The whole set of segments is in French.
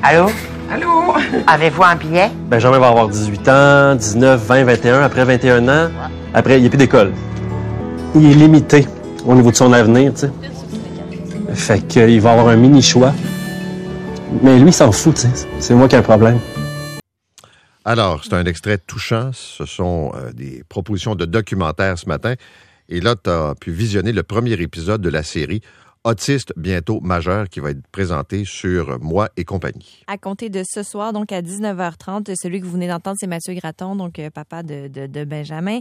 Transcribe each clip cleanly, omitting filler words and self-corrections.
Allô? Allô? Avez-vous un billet? Benjamin va avoir 18 ans, 19, 20, 21. Après 21 ans, après, il n'y a plus d'école. Il est limité au niveau de son avenir, tu sais. Fait qu'il va avoir un mini-choix. Mais lui, il s'en fout, tu sais. C'est moi qui ai un problème. Alors, c'est un extrait touchant. Ce sont des propositions de documentaire ce matin. Et là, tu as pu visionner le premier épisode de la série Autiste bientôt majeur qui va être présenté sur Moi et compagnie. À compter de ce soir, donc à 19h30, celui que vous venez d'entendre, c'est Mathieu Gratton, donc papa de Benjamin.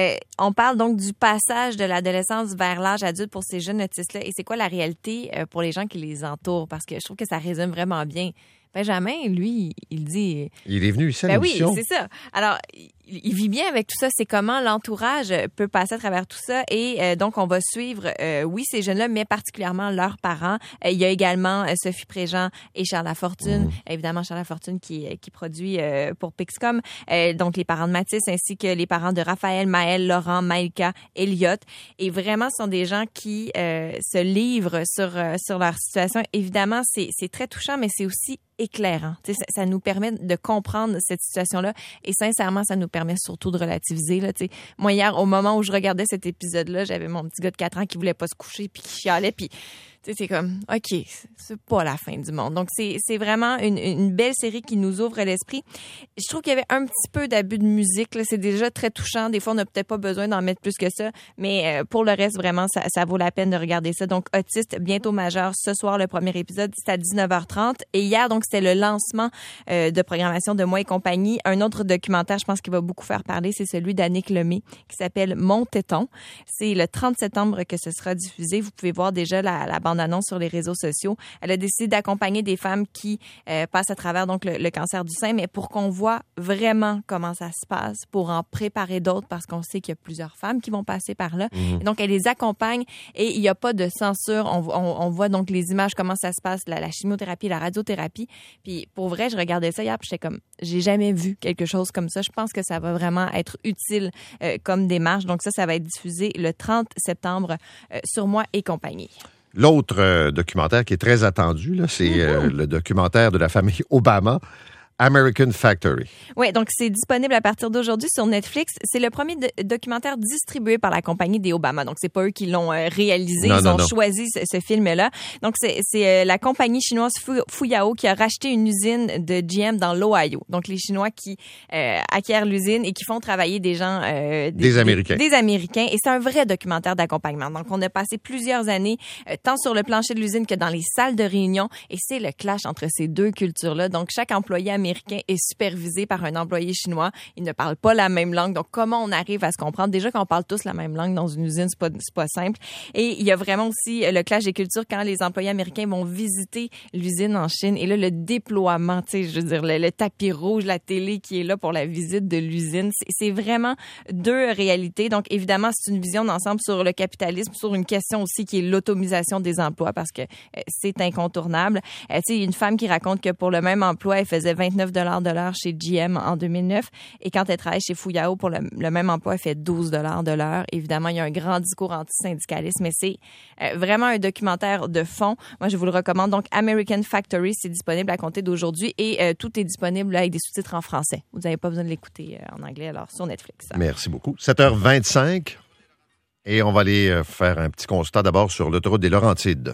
On parle donc du passage de l'adolescence vers l'âge adulte pour ces jeunes autistes-là. Et c'est quoi la réalité pour les gens qui les entourent? Parce que je trouve que ça résume vraiment bien. Benjamin, lui, il dit... Il est venu ici à ben l'émission. Oui, c'est ça. Alors, il vit bien avec tout ça. C'est comment l'entourage peut passer à travers tout ça. Et donc, on va suivre, oui, ces jeunes-là, mais particulièrement leurs parents. Il y a également Sophie Préjean et Charles Lafortune. Évidemment, Charles Lafortune qui produit pour Pixcom. Donc, les parents de Mathis ainsi que les parents de Raphaël, Maël, Laurent, Maïka, Elliot. Et vraiment, ce sont des gens qui se livrent sur leur situation. Évidemment, c'est très touchant, mais c'est aussi éclairant. Ça nous permet de comprendre cette situation-là et sincèrement, ça nous permet surtout de relativiser. Là, moi, hier, au moment où je regardais cet épisode-là, j'avais mon petit gars de 4 ans qui voulait pas se coucher puis qui chialait puis c'est comme, OK, c'est pas la fin du monde. Donc, c'est vraiment une belle série qui nous ouvre l'esprit. Je trouve qu'il y avait un petit peu d'abus de musique. Là. C'est déjà très touchant. Des fois, on n'a peut-être pas besoin d'en mettre plus que ça. Mais pour le reste, vraiment, ça vaut la peine de regarder ça. Donc, Autiste, bientôt majeur. Ce soir, le premier épisode, c'est à 19h30. Et hier, donc, c'était le lancement de programmation de Moi et compagnie. Un autre documentaire, je pense qu'il va beaucoup faire parler, c'est celui d'Annick Lemay qui s'appelle Mon téton. C'est le 30 septembre que ce sera diffusé. Vous pouvez voir déjà la bande-annonce sur les réseaux sociaux. Elle a décidé d'accompagner des femmes qui passent à travers donc le cancer du sein, mais pour qu'on voit vraiment comment ça se passe, pour en préparer d'autres, parce qu'on sait qu'il y a plusieurs femmes qui vont passer par là. Et donc, elle les accompagne et il n'y a pas de censure. On voit donc les images, comment ça se passe, la chimiothérapie, la radiothérapie. Puis pour vrai, je regardais ça hier, puis j'étais comme, j'ai jamais vu quelque chose comme ça. Je pense que ça va vraiment être utile comme démarche. Donc ça va être diffusé le 30 septembre sur Moi et compagnie. L'autre documentaire qui est très attendu, là, c'est le documentaire de la famille Obama, American Factory. Oui, donc c'est disponible à partir d'aujourd'hui sur Netflix. C'est le premier documentaire distribué par la compagnie des Obama. Donc, c'est pas eux qui l'ont réalisé. Ils ont choisi ce film-là. Donc, c'est la compagnie chinoise Fuyao qui a racheté une usine de GM dans l'Ohio. Donc, les Chinois qui acquièrent l'usine et qui font travailler des gens... des Américains. Des Américains. Et c'est un vrai documentaire d'accompagnement. Donc, on a passé plusieurs années tant sur le plancher de l'usine que dans les salles de réunion. Et c'est le clash entre ces deux cultures-là. Donc, chaque employé américain est supervisé par un employé chinois. Ils ne parlent pas la même langue. Donc, comment on arrive à se comprendre? Déjà qu'on parle tous la même langue dans une usine, c'est pas simple. Et il y a vraiment aussi le clash des cultures quand les employés américains vont visiter l'usine en Chine. Et là, le déploiement, tu sais, je veux dire, le tapis rouge, la télé qui est là pour la visite de l'usine. C'est vraiment deux réalités. Donc, évidemment, c'est une vision d'ensemble sur le capitalisme, sur une question aussi qui est l'automisation des emplois parce que c'est incontournable. Tu sais, une femme qui raconte que pour le même emploi, elle faisait 29 $ de l'heure chez GM en 2009. Et quand elle travaille chez Fuyao pour le même emploi, elle fait 12 $ de l'heure. Évidemment, il y a un grand discours anti-syndicaliste, mais c'est vraiment un documentaire de fond. Moi, je vous le recommande. Donc, American Factory, c'est disponible à compter d'aujourd'hui et tout est disponible là, avec des sous-titres en français. Vous n'avez pas besoin de l'écouter en anglais, alors sur Netflix. Merci beaucoup. 7h25 et on va aller faire un petit constat d'abord sur l'autoroute des Laurentides.